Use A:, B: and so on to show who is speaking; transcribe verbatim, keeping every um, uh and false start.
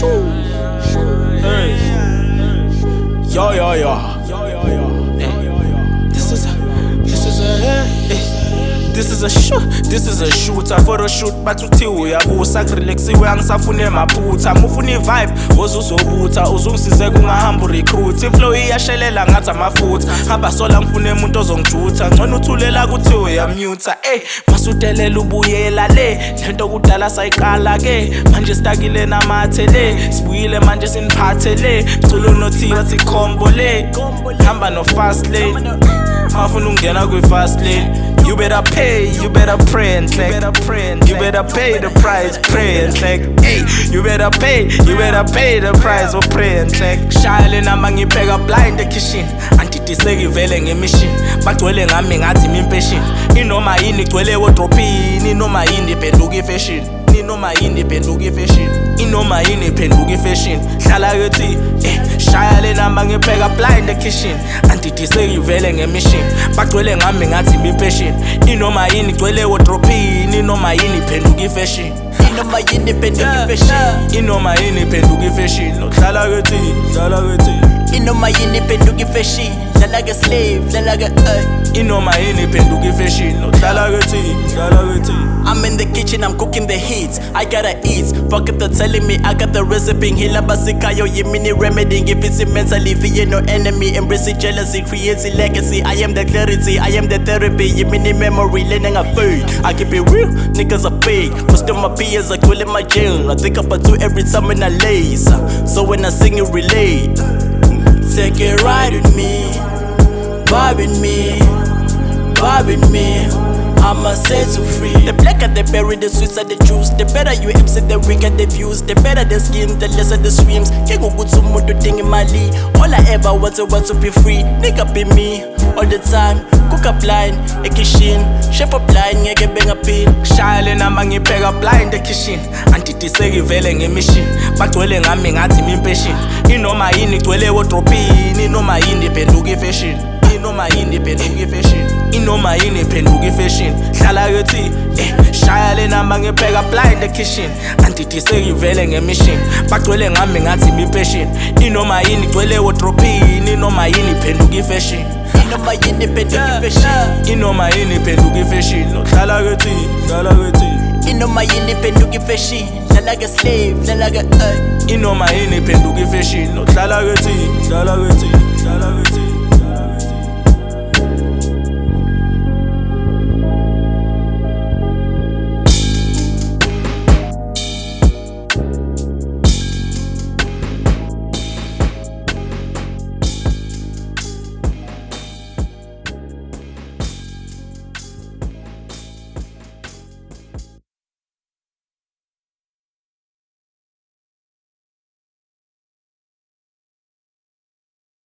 A: Shoo, shoo. Hey. Yo, yo, yo. Hey. This is a, this is a, hey. This is a shoot, this is a shoot. I photo shoot, but to tell you, uyabusa relaxiwe angisafune maphutha. Ngifuna vibe, ozuzobutha, uzungisize kungahamba recruit. Flow iyashelela ngathi amafutha. Hamba sola ngifune umuntu ozongijutha. Ngcono uthulela kuthi uyamute. Eh, masudelela ubuyela le. Lento kudala sayiqala ke. Manje stakile namathe le. Sibuyile manje siniphathe le. Mculo nothira sikhombo le. Hamba no fast lane. Mafuna ungena kwi fast lane. You better pay, you better pray and click. You better pray and you better pay the price, pray and click. Hey, you better pay, you better pay the price, or pray and click. Shile nama ngibheka blind kitchen. Antidiseki vele ngemission. Bagcwele ngami ngathi impatient. Inoma yini gcwele wardrobe, inoma yini phenduka fashion. Inoma yini phenduka fashion. Inoma yini phenduka fashion. Hlala kethi, eh, shile nama ngibheka blind kitchen. Antidiseki vele ngemission. Bagcwele ngami ngathi impatient. Inoma yini gcwele wardrobe, inoma yini phenduka fashion.
B: Inoma yini phenduka fashion.
A: Inoma yini phenduka fashion. Hlala kethi, hlala kethi.
B: Inoma yini phenduka fashion. Hlala ke slave, hlala ke uh.
A: Inoma yini phenduka fashion. Hlala kethi, hlala kethi.
B: I'm in the kitchen, I'm cooking the heat. I gotta eat. Fuck if they're telling me I got the recipe. Hila basikayo, ye mini remedy. If it's mentally, fear no enemy. Embracing jealousy, creating legacy. I am the clarity, I am the therapy. Ye mini memory, learning a food. I keep it real, niggas are fake. Most of my peers are cool in my jail. I think about two every time when I lace. So when I sing it, relate. Take it right with me, vibe with me, vibe with me. I'ma set you free. The blacker the berry, the sweeter the juice. The better you M C, the weaker the views. The better the skin, the lesser the streams. Can't go good to mundo thing in my league. All I ever want to want to be free. Nigga be me all the time. Cook up blind, a kitchen. Shape up blind, ngeke benga pin.
A: Shile nama ngibheka blind the kitchen. Antidiseki vele ngemission. Bagcwele ngami ngathi impatient. Inoma yini gcwele wardrobe, inoma yini phenduka fashion. Inoma yini phenduka fashion. Inoma yini phenduka fashion. Hlala kethi, eh, shile nama ngibheka blind the kitchen. Antidiseki vele ngemission. Bagcwele ngami ngathi impatient. Inoma yini gcwele wardrobe, inoma yini phenduka fashion.
B: Inoma yini phenduka fashion.
A: Inoma yini phenduka fashion. Hlala kethi, hlala kethi.
B: Inoma yini phenduka fashion. Hlala ke slave, hlala ke uh.
A: Inoma yini phenduka fashion. Hlala kethi, hlala kethi, hlala kethi.